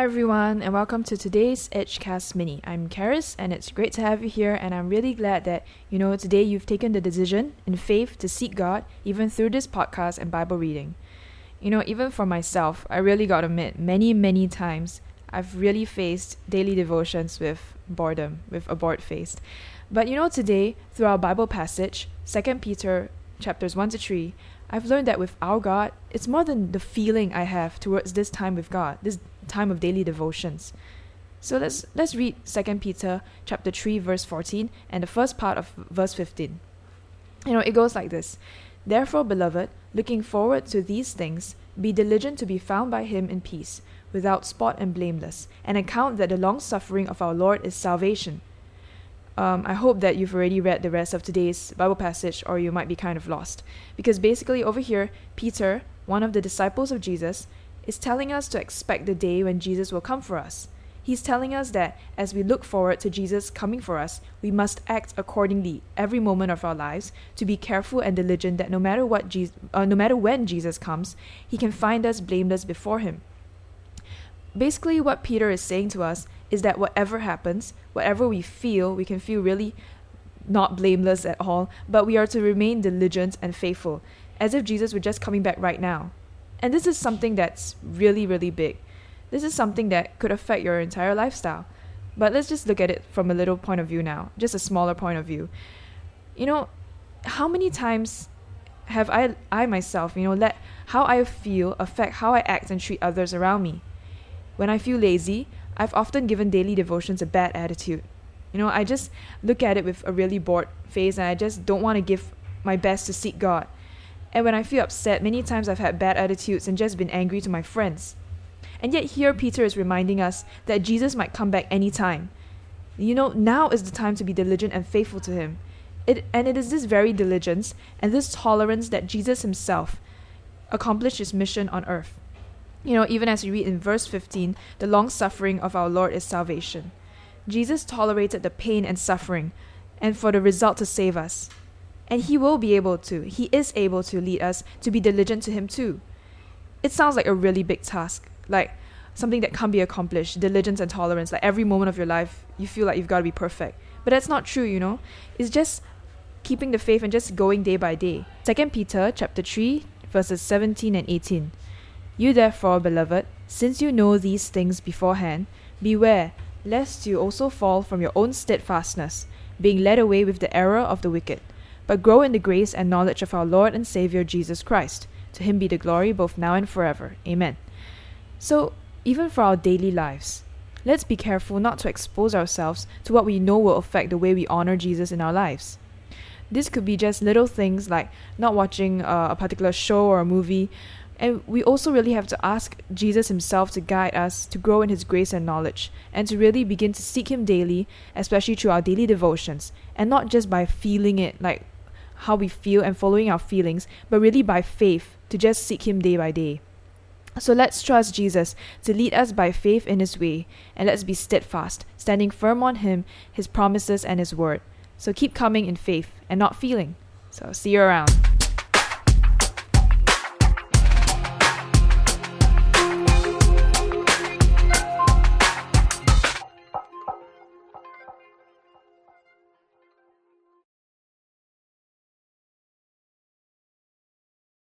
Hi everyone, and welcome to today's Edgecast Mini. I'm Karis, and it's great to have you here, and I'm really glad that, today you've taken the decision in faith to seek God, even through this podcast and Bible reading. Even for myself, I really got to admit, many times, I've really faced daily devotions with boredom, with a bored face. But today, through our Bible passage, 2 Peter chapters 1-3, I've learned that with our God, it's more than the feeling I have towards this time with God, this time of daily devotions. So let's read 2 Peter chapter 3 verse 14 and the first part of verse 15. It goes like this. Therefore, beloved, looking forward to these things, be diligent to be found by him in peace, without spot and blameless, and account that the long suffering of our Lord is salvation. I hope that you've already read the rest of today's Bible passage, or you might be kind of lost. Because basically over here, Peter, one of the disciples of Jesus, is telling us to expect the day when Jesus will come for us. He's telling us that as we look forward to Jesus coming for us, we must act accordingly every moment of our lives to be careful and diligent that no matter when Jesus comes, he can find us blameless before him. Basically, what Peter is saying to us is that whatever happens, whatever we can feel really not blameless at all, but we are to remain diligent and faithful, as if Jesus were just coming back right now. And this is something that's really, really big. This is something that could affect your entire lifestyle. But let's just look at it from a little point of view now, just a smaller point of view. How many times have I myself, let how I feel affect how I act and treat others around me? When I feel lazy, I've often given daily devotions a bad attitude. I just look at it with a really bored face and I just don't want to give my best to seek God. And when I feel upset, many times I've had bad attitudes and just been angry to my friends. And yet here Peter is reminding us that Jesus might come back anytime. Now is the time to be diligent and faithful to him. It is this very diligence and this tolerance that Jesus himself accomplished his mission on earth. Even as we read in verse 15, the long suffering of our Lord is salvation. Jesus tolerated the pain and suffering, and for the result to save us. And he is able to lead us to be diligent to him too. It sounds like a really big task, like something that can't be accomplished, diligence and tolerance, like every moment of your life, you feel like you've got to be perfect. But that's not true, It's just keeping the faith and just going day by day. 2 Peter chapter 3, verses 17 and 18. You therefore, beloved, since you know these things beforehand, beware, lest you also fall from your own steadfastness, being led away with the error of the wicked. But grow in the grace and knowledge of our Lord and Saviour Jesus Christ. To him be the glory both now and forever. Amen. So, even for our daily lives, let's be careful not to expose ourselves to what we know will affect the way we honor Jesus in our lives. This could be just little things like not watching a particular show or a movie. And we also really have to ask Jesus himself to guide us to grow in his grace and knowledge, and to really begin to seek him daily, especially through our daily devotions, and not just by feeling it, like how we feel and following our feelings, but really by faith, to just seek him day by day. So let's trust Jesus to lead us by faith in his way, and let's be steadfast, standing firm on him, his promises and his word. So keep coming in faith and not feeling. So see you around.